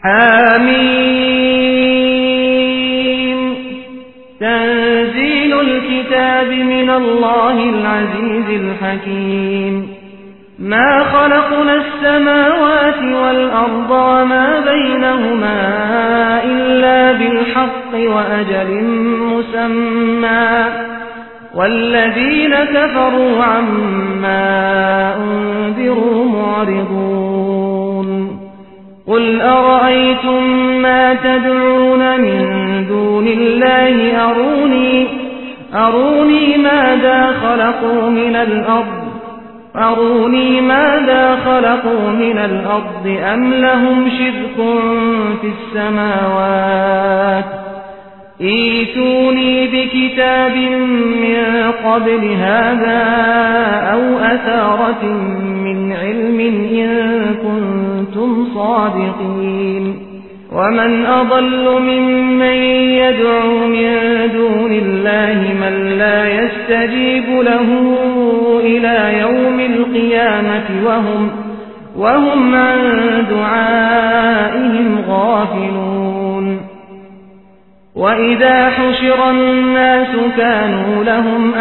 حميم تنزيل الكتاب من الله العزيز الحكيم ما خلقنا السماوات والأرض وما بينهما إلا بالحق وأجل مسمى والذين كفروا عما أنذروا معرضون قل أرأيتم ما تدعون من دون الله أروني ماذا خلقوا من الأرض أم لهم شرك في السماوات ائتوني بكتاب من قبل هذا أو أثارة من علم إن كنتم صادقين ومن أضل ممن يدعو من دون الله من لا يستجيب له إلى يوم القيامة وهم عن دعائهم غافلون وإذا حشر الناس كانوا لهم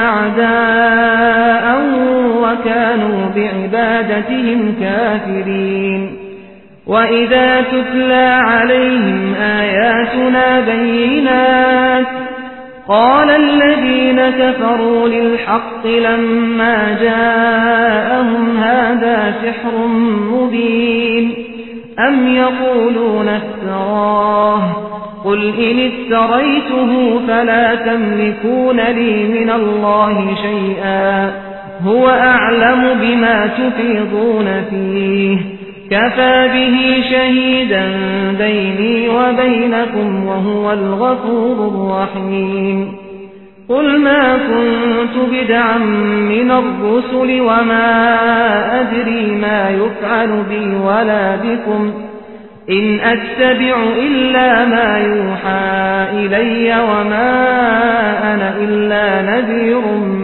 أعداء وكانوا بعبادتهم كافرين وإذا تتلى عليهم آياتنا بينات قال الذين كفروا للحق لما جاءهم هذا سحر مبين أم يقولون افتراه قل إن افتريته فلا تملكون لي من الله شيئا هو أعلم بما تفيضون فيه كفى به شهيدا بيني وبينكم وهو الغفور الرحيم قل ما كنت بدعا من الرسل وما أدري ما يفعل بي ولا بكم إن أتبع إلا ما يوحى إلي وما أنا إلا نذير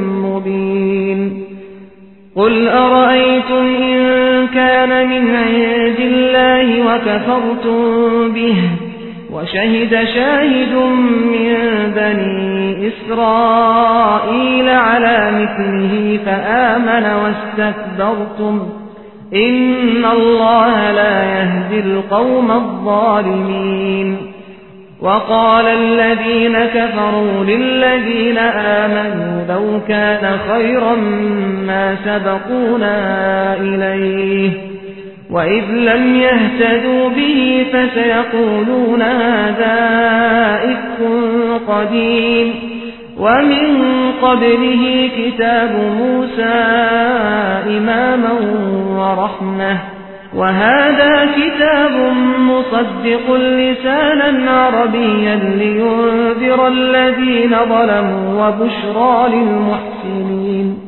مبين قل أرأيتم إن كان من عند الله وكفرتم به وشهد شاهد من بني إسرائيل على مثله فآمن واستكبرتم إن الله لا يهدي القوم الظالمين وقال الذين كفروا للذين آمنوا لو كان خيرا ما سبقونا إليه وإذ لم يهتدوا به فسيقولون هذا إفك قديم ومن قبله كتاب موسى إماما ورحمة وهذا كتاب مصدق لسانا عربيا لينذر الذين ظلموا وبشرى للمحسنين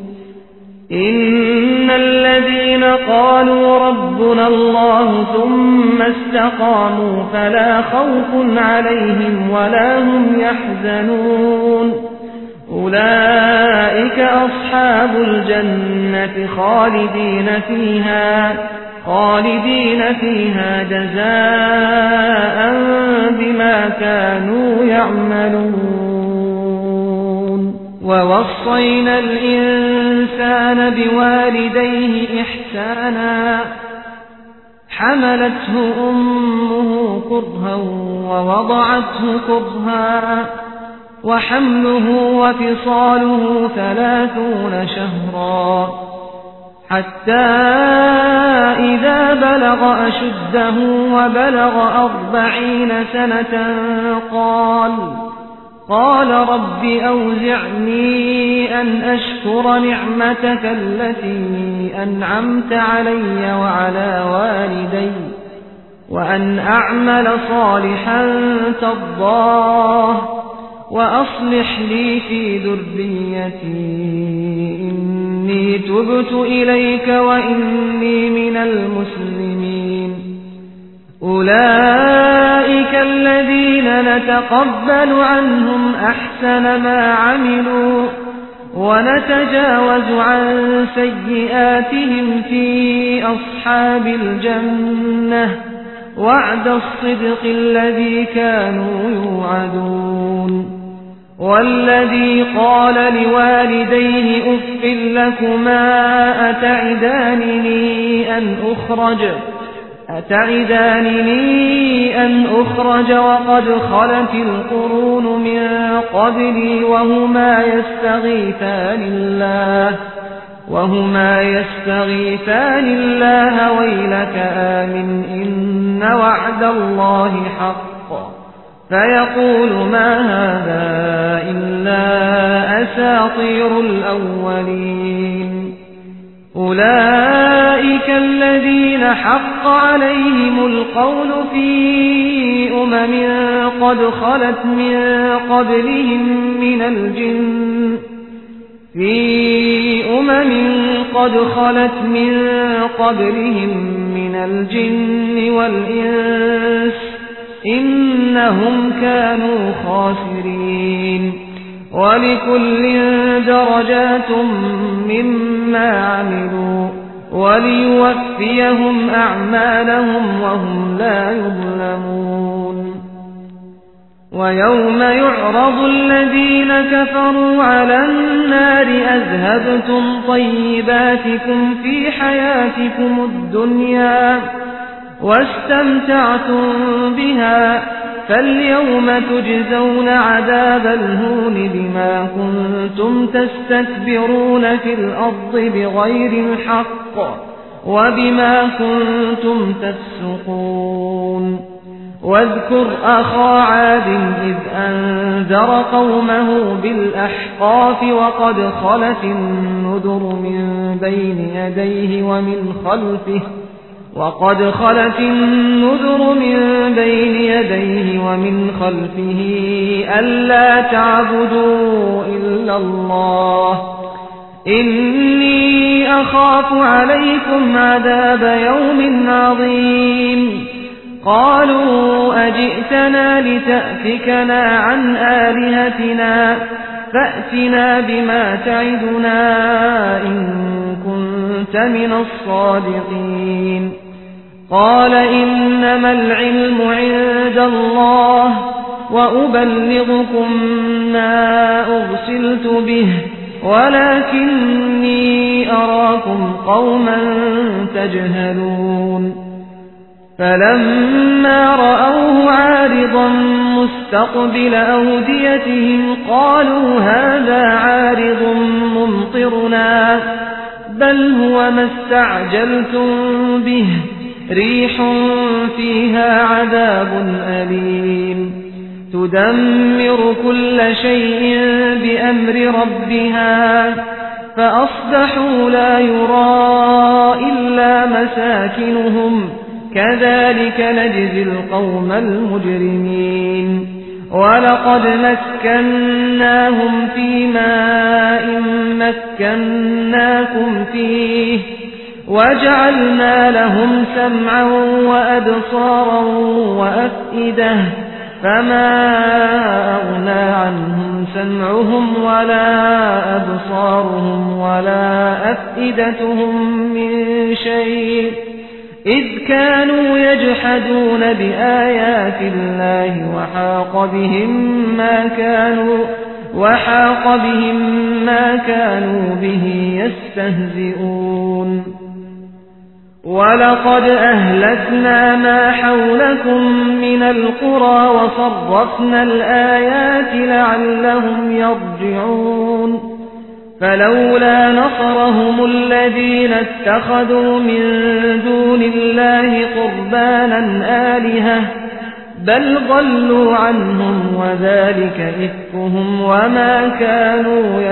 إن الذين قالوا ربنا الله ثم استقاموا فلا خوف عليهم ولا هم يحزنون أولئك أصحاب الجنة خالدين فيها جزاء بما كانوا يعملون ووصينا الإنسان بوالديه إحسانا حملته أمه كرها ووضعته كرها وحمله وفصاله 30 شهرا حتى إذا بلغ أشده وبلغ 40 سنة قال رب أوزعني أن أشكر نعمتك التي أنعمت علي وعلى والدي وأن أعمل صالحا ترضاه وأصلح لي في ذريتي إني تبت إليك وإني من المسلمين أولئك الذين نتقبل عنهم أحسن ما عملوا ونتجاوز عن سيئاتهم في أصحاب الجنة وعد الصدق الذي كانوا يوعدون والذي قال لوالديه أف لكما أتعدانني أن أخرج وقد خلت القرون من قبلي وهما يستغيثان الله ويلك آمن إن وعد الله حق فيقول ما هذا إلا أساطير الأولين أولئك الذين حق عليهم القول في قد خلت من قبلهم من الجن والإنس إنهم كانوا خاسرين ولكل درجات مما عملوا وليوفيهم أعمالهم وهم لا يظلمون ويوم يعرض الذين كفروا على النار أذهبتم طيباتكم في حياتكم الدنيا واستمتعتم بها فاليوم تجزون عذاب الهون بما كنتم تستكبرون في الأرض بغير الحق وبما كنتم تفسقون واذكر أخا عاد إذ أنذر قومه بالأحقاف وقد خلت النذر من بين يديه ومن خلفه ألا تعبدوا إلا الله إني أخاف عليكم عذاب يوم عظيم قالوا أجئتنا لتأفكنا عن آلهتنا فأتنا بما تعدنا إن كنت من الصادقين قال إنما العلم عند الله وأبلغكم ما أرسلت به ولكني أراكم قوما تجهلون فلما رأوه عارضا مستقبل أوديتهم قالوا هذا عارض ممطرنا بل هو ما استعجلتم به ريح فيها عذاب أليم تدمر كل شيء بأمر ربها فأصبحوا لا يرى إلا مساكنهم كذلك نجزي القوم المجرمين ولقد مكناهم في ماء مكناكم فيه وجعلنا لهم سمعا وأبصارا وأفئدة فما أغنى عنهم سمعهم ولا أبصارهم ولا أفئدتهم من شيء إذ كانوا يجحدون بآيات الله وحاق بهم ما كانوا به يستهزئون ولقد أهلكنا ما حولكم من القرى وصرفنا الآيات لعلهم يرجعون فلولا نصرهم الذين اتخذوا من دون الله قربانا آلهة بل ضلوا عنهم وذلك إفكهم وما كانوا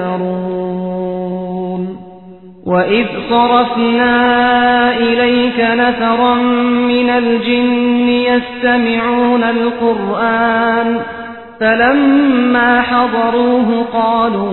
يفترون وإذ صرفنا إليك نفرا من الجن يستمعون القرآن فلما حضروه قالوا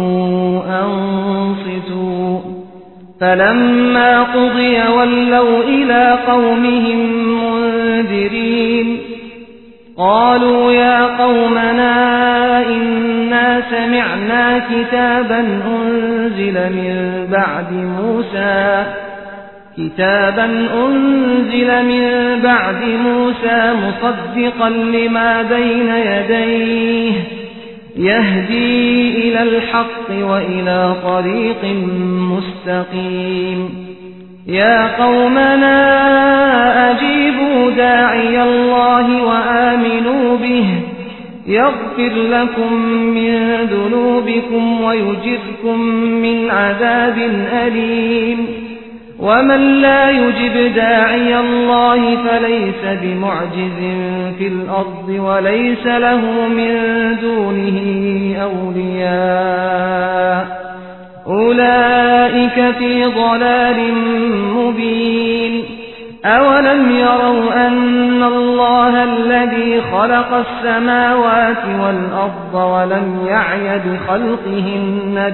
أنصتوا فلما قضي ولوا إلى قومهم منذرين قالوا يا قومنا إنا سمعنا كتابا أنزل من بعد موسى كتابا أنزل من بعد موسى مصدقا لما بين يديه يهدي إلى الحق وإلى طريق مستقيم يا قومنا أجيبوا داعي الله وآمنوا به يغفر لكم من ذنوبكم ويجركم من عذاب أليم ومن لا يجب داعي الله فليس بمعجز في الأرض وليس له من دونه أولياء أولئك في ضلال مبين أولم يروا أن الله الذي خلق السماوات والأرض ولم يعي بخلقهن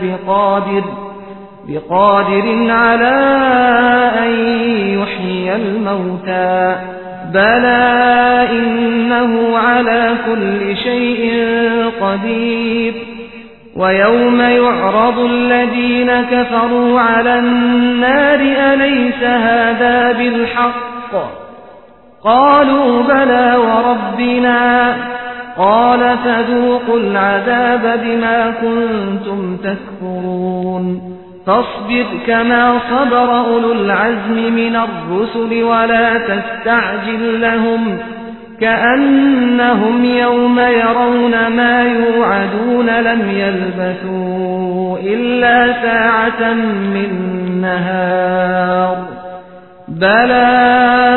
بقادر على أن يحيي الموتى بلى إنه على كل شيء قدير ويوم يعرض الذين كفروا على النار أليس هذا بالحق قالوا بلى وربنا قال فذوقوا العذاب بما كنتم تكفرون فاصبر كما صبر أولو العزم من الرسل ولا تستعجل لهم كأنهم يوم يرون ما يوعدون لم يلبثوا إلا ساعة من نهار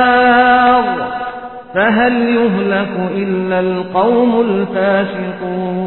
بلاغ فهل يهلك إلا القوم الفاسقون